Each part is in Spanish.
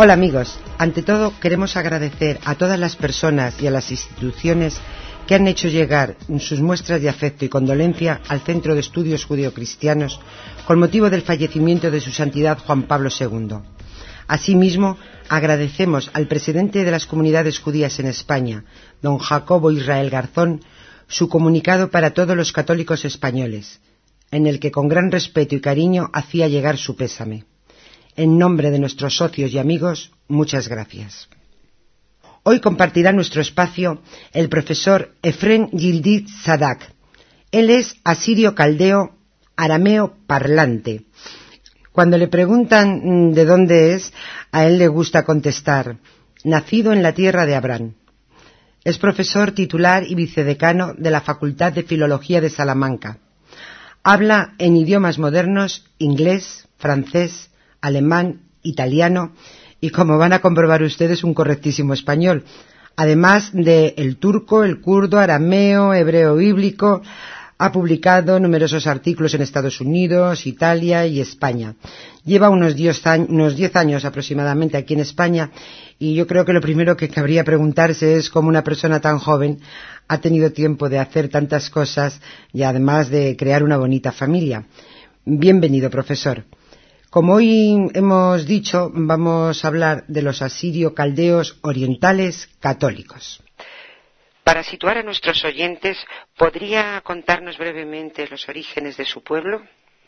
Hola amigos, ante todo queremos agradecer a todas las personas y a las instituciones que han hecho llegar sus muestras de afecto y condolencia al Centro de Estudios Judeocristianos con motivo del fallecimiento de su Santidad Juan Pablo II. Asimismo, agradecemos al presidente de las comunidades judías en España, don Jacobo Israel Garzón, su comunicado para todos los católicos españoles, en el que con gran respeto y cariño hacía llegar su pésame. En nombre de nuestros socios y amigos, muchas gracias. Hoy compartirá nuestro espacio el profesor Efrén Yildit Sadak. Él es asirio caldeo, arameo parlante. Cuando le preguntan de dónde es, a él le gusta contestar: nacido en la tierra de Abraham. Es profesor titular y vicedecano de la Facultad de Filología de Salamanca. Habla en idiomas modernos inglés, francés, alemán, italiano y, como van a comprobar ustedes, un correctísimo español, además de el turco, el kurdo, arameo, hebreo bíblico. Ha publicado numerosos artículos en Estados Unidos, Italia y España. Lleva unos 10 años aproximadamente aquí en España y yo creo que lo primero que cabría preguntarse es cómo una persona tan joven ha tenido tiempo de hacer tantas cosas y además de crear una bonita familia. Bienvenido, profesor. Como hoy hemos dicho, vamos a hablar de los asirio-caldeos orientales católicos. Para situar a nuestros oyentes, ¿podría contarnos brevemente los orígenes de su pueblo?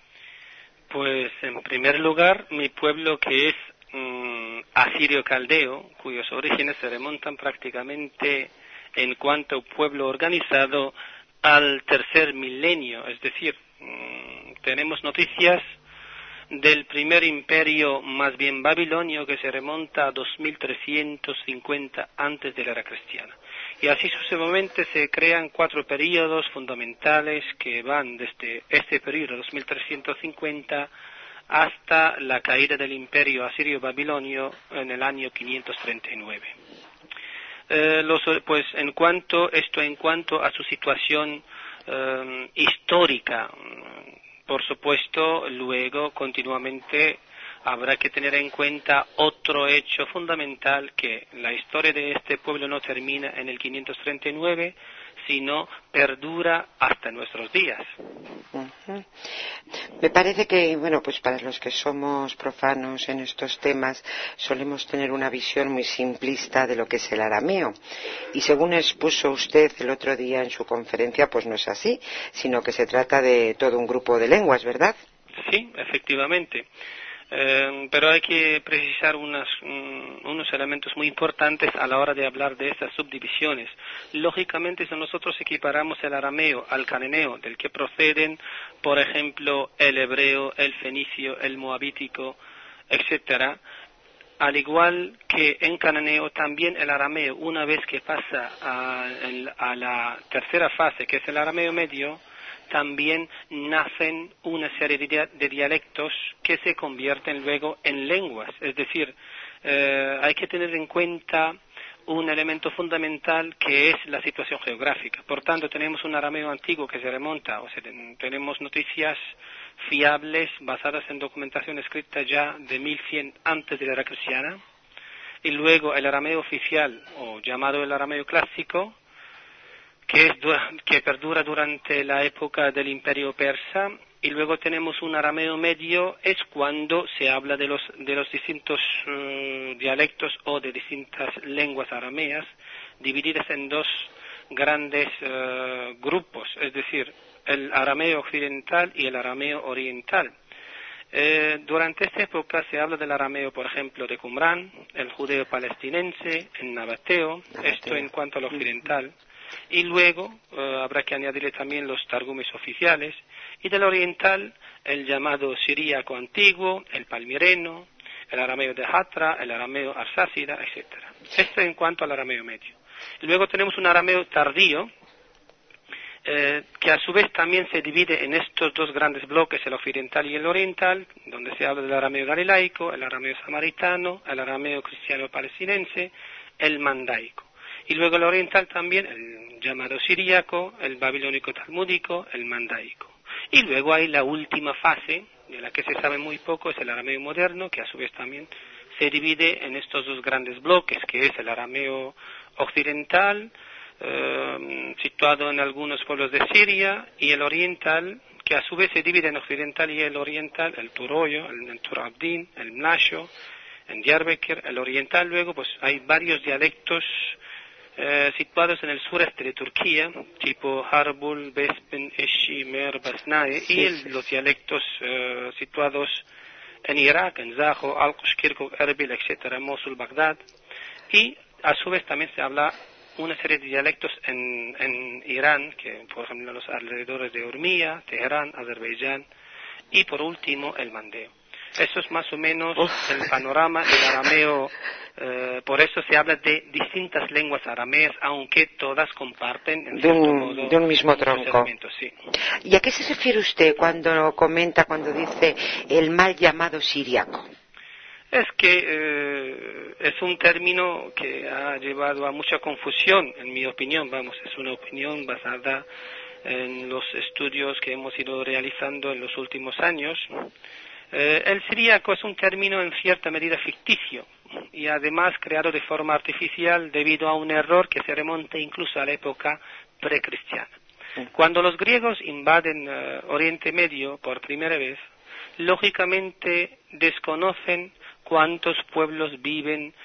Pues, en primer lugar, mi pueblo, que es asirio-caldeo, cuyos orígenes se remontan prácticamente, en cuanto a pueblo organizado, al tercer milenio. Es decir, tenemos noticias del primer imperio, más bien babilonio, que se remonta a 2350 antes de la era cristiana. Y así sucesivamente se crean 4 períodos fundamentales que van desde este período 2350 hasta la caída del imperio asirio-babilonio en el año 539. Pues en cuanto a su situación histórica, por supuesto, luego continuamente habrá que tener en cuenta otro hecho fundamental, que la historia de este pueblo no termina en el 539, sino perdura hasta nuestros días. Uh-huh. Me parece que, pues para los que somos profanos en estos temas, solemos tener una visión muy simplista de lo que es el arameo. Y según expuso usted el otro día en su conferencia, pues no es así, sino que se trata de todo un grupo de lenguas, ¿verdad? Sí, efectivamente. Pero hay que precisar unos elementos muy importantes a la hora de hablar de estas subdivisiones. Lógicamente, si nosotros equiparamos el arameo al cananeo, del que proceden, por ejemplo, el hebreo, el fenicio, el moabítico, etcétera, al igual que en cananeo, también el arameo, una vez que pasa a la tercera fase, que es el arameo medio, también nacen una serie de dialectos que se convierten luego en lenguas. Es decir, hay que tener en cuenta un elemento fundamental, que es la situación geográfica. Por tanto, tenemos un arameo antiguo que se remonta, tenemos noticias fiables basadas en documentación escrita ya de 1100 antes de la era cristiana, y luego el arameo oficial, o llamado el arameo clásico, que perdura durante la época del Imperio Persa, y luego tenemos un arameo medio, es cuando se habla de los distintos dialectos o de distintas lenguas arameas, divididas en 2 grandes grupos, es decir, el arameo occidental y el arameo oriental. Durante esta época se habla del arameo, por ejemplo, de Qumrán, el judeo palestinense, el nabateo, esto en cuanto al occidental. Y luego habrá que añadirle también los targumes oficiales, y del oriental el llamado siríaco antiguo, el palmireno, el arameo de Hatra, el arameo arsácida, etcétera. Esto en cuanto al arameo medio. Y luego tenemos un arameo tardío, que a su vez también se divide en estos 2 grandes bloques, el occidental y el oriental, donde se habla del arameo galilaico, el arameo samaritano, el arameo cristiano palestinense, el mandaico. Y luego el oriental también, el llamado siríaco, el babilónico talmúdico, el mandaico. Y luego hay la última fase, de la que se sabe muy poco, es el arameo moderno, que a su vez también se se divide en estos dos grandes bloques, que es el arameo occidental, situado en algunos pueblos de Siria, y el oriental, que a su vez se divide en occidental y el oriental, el turoyo, el Tur Abdin, el mlasho, en Diyarbakir. El oriental, luego, pues hay varios dialectos situados en el sureste de Turquía, tipo Harbul, Bespin, Eshi, Mer, Basnae, y los dialectos situados en Irak, en Zaho, Al-Qush, Kirkuk, Erbil, etcétera, Mosul, Bagdad, y a su vez también se habla una serie de dialectos en Irán, que por ejemplo en los alrededores de Urmia, Teherán, Azerbaiyán, y por último el mandeo. Eso es más o menos el panorama del arameo. Por eso se habla de distintas lenguas arameas, aunque todas comparten en cierto modo de un mismo tronco. Elementos, sí. ¿Y a qué se refiere usted cuando dice el mal llamado siríaco? Es que es un término que ha llevado a mucha confusión, en mi opinión, es una opinión basada en los estudios que hemos ido realizando en los últimos años. El siríaco es un término en cierta medida ficticio y además creado de forma artificial debido a un error que se remonta incluso a la época precristiana. Cuando los griegos invaden Oriente Medio por primera vez, lógicamente desconocen cuántos pueblos viven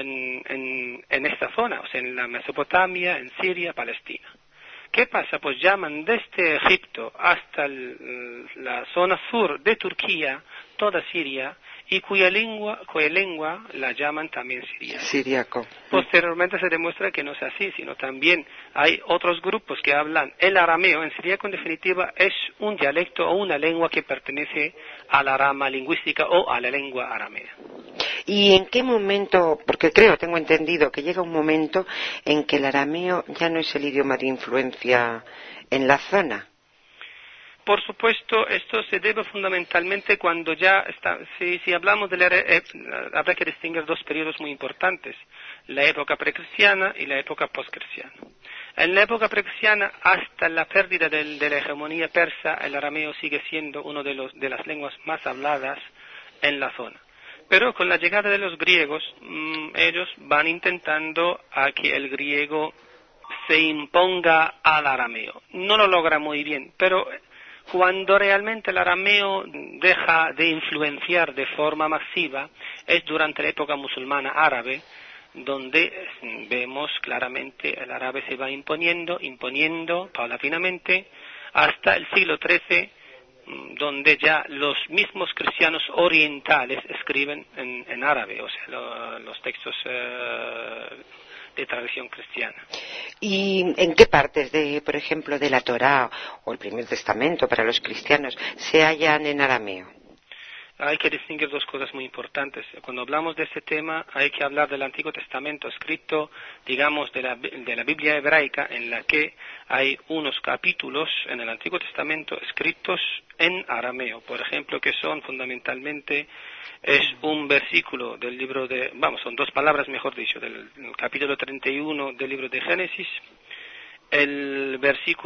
en esta zona, o sea, en la Mesopotamia, en Siria, Palestina. ¿Qué pasa? Pues llaman desde Egipto hasta la zona sur de Turquía, toda Siria, y cuya lengua la llaman también siríaco. Posteriormente se demuestra que no es así, sino también hay otros grupos que hablan el arameo. En siríaco, en definitiva, es un dialecto o una lengua que pertenece a la rama lingüística o a la lengua aramea. ¿Y en qué momento? Porque tengo entendido que llega un momento en que el arameo ya no es el idioma de influencia en la zona. Por supuesto, esto se debe fundamentalmente cuando ya está, si hablamos de habrá que distinguir dos periodos muy importantes, la época precristiana y la época postcristiana. En la época precristiana, hasta la pérdida de la hegemonía persa, el arameo sigue siendo uno de las lenguas más habladas en la zona. Pero con la llegada de los griegos, ellos van intentando a que el griego se imponga al arameo. No lo logra muy bien, pero cuando realmente el arameo deja de influenciar de forma masiva es durante la época musulmana árabe, donde vemos claramente el árabe se va imponiendo paulatinamente hasta el siglo XIII, donde ya los mismos cristianos orientales escriben en árabe, o sea, los textos de tradición cristiana. ¿Y en qué partes, por ejemplo, de la Torá o el Primer Testamento para los cristianos se hallan en arameo? Hay que distinguir dos cosas muy importantes. Cuando hablamos de este tema hay que hablar del Antiguo Testamento escrito, digamos, de la Biblia hebraica, en la que hay unos capítulos en el Antiguo Testamento escritos en arameo, por ejemplo, que son fundamentalmente, es un versículo del libro son dos palabras, mejor dicho, del capítulo 31 del libro de Génesis, el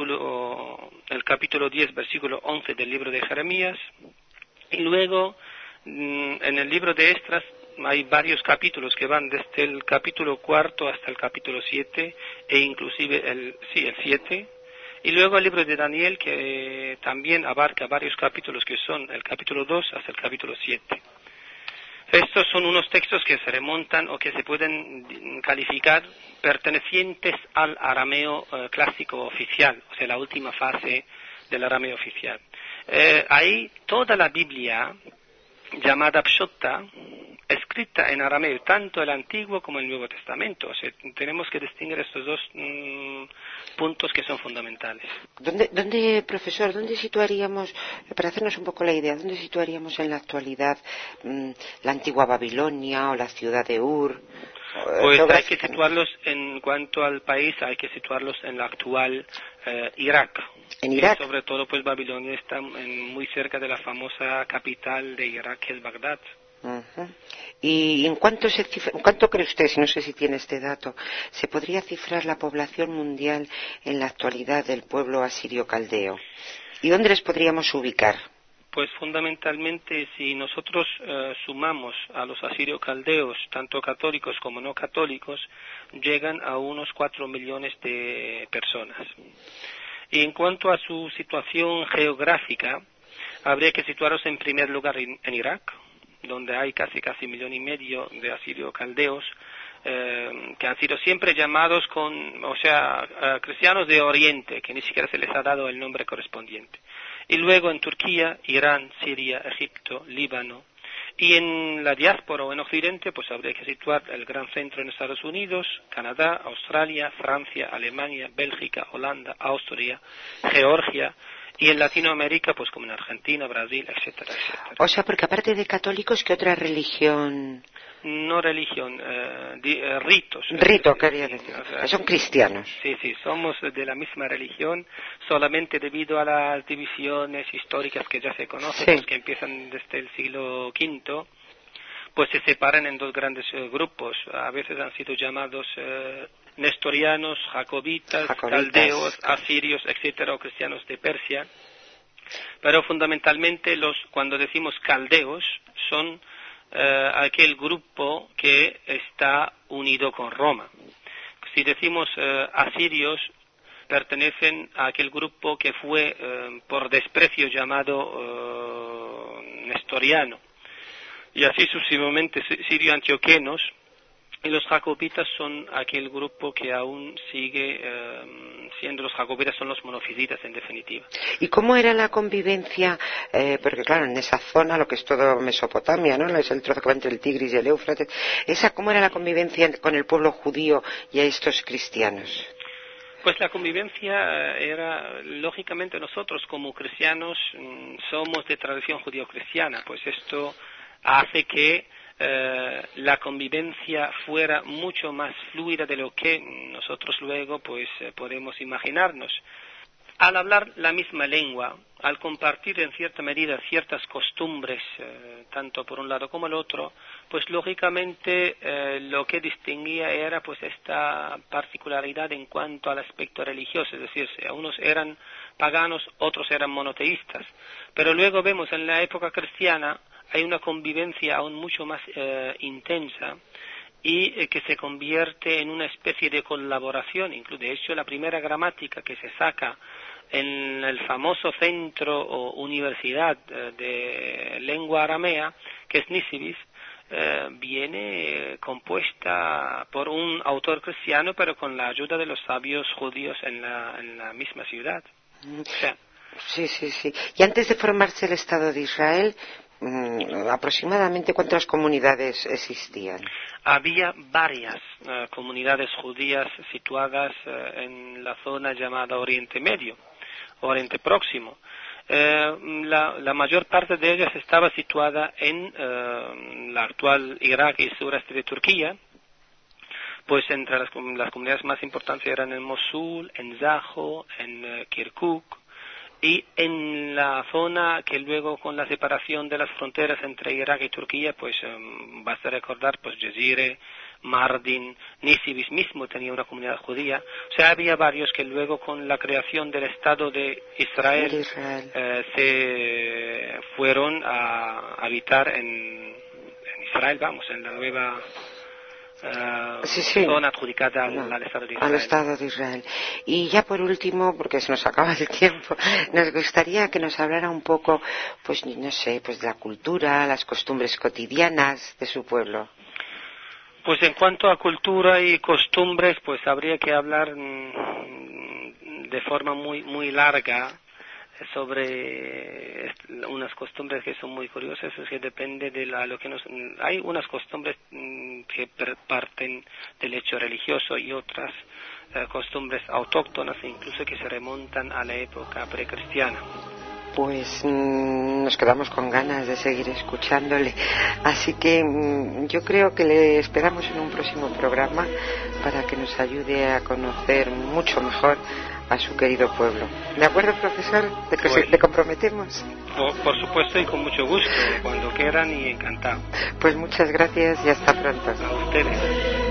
capítulo 10, versículo 11 del libro de Jeremías, y luego en el libro de Esdras hay varios capítulos que van desde el capítulo 4 hasta el capítulo 7 e inclusive el 7, y luego el libro de Daniel, que también abarca varios capítulos que son el capítulo 2 hasta el capítulo 7. Estos son unos textos que se remontan o que se pueden calificar pertenecientes al arameo clásico oficial, o sea, la última fase del arameo oficial. Ahí toda la Biblia llamada Pshutta, escrita en arameo, tanto el Antiguo como el Nuevo Testamento. O sea, tenemos que distinguir estos dos puntos que son fundamentales. Profesor, dónde situaríamos, para hacernos un poco la idea, dónde situaríamos en la actualidad la antigua Babilonia o la ciudad de Ur? Pues hay que situarlos, en cuanto al país, hay que situarlos en la actual Irak. ¿En Irak? Sobre todo, pues Babilonia está muy cerca de la famosa capital de Irak, que es Bagdad. Uh-huh. ¿Y en cuánto cree usted, si no sé si tiene este dato, se podría cifrar la población mundial en la actualidad del pueblo asirio caldeo? ¿Y dónde les podríamos ubicar? Pues fundamentalmente si nosotros sumamos a los asirio-caldeos, tanto católicos como no católicos, llegan a unos 4 millones de personas. Y en cuanto a su situación geográfica, habría que situarlos en primer lugar en Irak, donde hay casi 1,5 millones de asirio-caldeos, que han sido siempre llamados cristianos de Oriente, que ni siquiera se les ha dado el nombre correspondiente. Y luego en Turquía, Irán, Siria, Egipto, Líbano. Y en la diáspora o en Occidente, pues habría que situar el gran centro en Estados Unidos, Canadá, Australia, Francia, Alemania, Bélgica, Holanda, Austria, Georgia. Y en Latinoamérica, pues como en Argentina, Brasil, etcétera, etcétera. O sea, porque aparte de católicos, ¿qué otra religión? No religión, ritos. Rito, quería decir. O sea, son cristianos. Sí, somos de la misma religión, solamente debido a las divisiones históricas que ya se conocen, pues, que empiezan desde el siglo V, pues se separan en dos grandes grupos. A veces han sido llamados nestorianos, jacobitas, caldeos, asirios, etcétera, o cristianos de Persia. Pero fundamentalmente cuando decimos caldeos son aquel grupo que está unido con Roma. Si decimos asirios, pertenecen a aquel grupo que fue por desprecio llamado nestoriano. Y así sucesivamente sirio-antioquenos. Y los jacobitas son aquel grupo que aún sigue siendo, los jacobitas son los monofisitas en definitiva. ¿Y cómo era la convivencia? Porque claro, en esa zona, lo que es todo Mesopotamia, ¿no? Es el trozo que va entre el Tigris y el Éufrates. ¿Cómo era la convivencia con el pueblo judío y a estos cristianos? Pues la convivencia era, lógicamente nosotros como cristianos somos de tradición judío-cristiana, pues esto hace que la convivencia fuera mucho más fluida de lo que nosotros luego pues podemos imaginarnos. Al hablar la misma lengua, al compartir en cierta medida ciertas costumbres, tanto por un lado como el otro, pues lógicamente lo que distinguía era pues esta particularidad en cuanto al aspecto religioso, es decir, unos eran paganos, otros eran monoteístas, pero luego vemos en la época cristiana hay una convivencia aún mucho más intensa y que se convierte en una especie de colaboración. Incluso, de hecho, la primera gramática que se saca en el famoso centro o universidad de lengua aramea, que es Nisibis, viene compuesta por un autor cristiano, pero con la ayuda de los sabios judíos en la misma ciudad. O sea, sí. Y antes de formarse el Estado de Israel, aproximadamente ¿cuántas comunidades existían? Había varias comunidades judías situadas en la zona llamada Oriente Medio, Oriente Próximo. La mayor parte de ellas estaba situada en la actual Irak y sureste de Turquía. Pues entre las comunidades más importantes eran en Mosul, en Zaho, en Kirkuk, y en la zona que luego con la separación de las fronteras entre Irak y Turquía, pues basta recordar, pues Jezire, Mardin, Nisibis mismo tenía una comunidad judía. O sea, había varios que luego con la creación del Estado de Israel se fueron a habitar en Israel, en la nueva zona adjudicada al Estado de Israel. Al Estado de Israel. Y ya por último, porque se nos acaba el tiempo, nos gustaría que nos hablara un poco, pues no sé, pues de la cultura, las costumbres cotidianas de su pueblo. Pues en cuanto a cultura y costumbres, pues habría que hablar de forma muy larga sobre unas costumbres que son muy curiosas. Es que depende de lo que hay unas costumbres que parten del hecho religioso y otras costumbres autóctonas e incluso que se remontan a la época precristiana. Pues nos quedamos con ganas de seguir escuchándole, así que yo creo que le esperamos en un próximo programa para que nos ayude a conocer mucho mejor a su querido pueblo. ¿De acuerdo, profesor? ¿Le comprometemos? Por supuesto, y con mucho gusto, cuando quieran, y encantado. Pues muchas gracias y hasta pronto. A ustedes.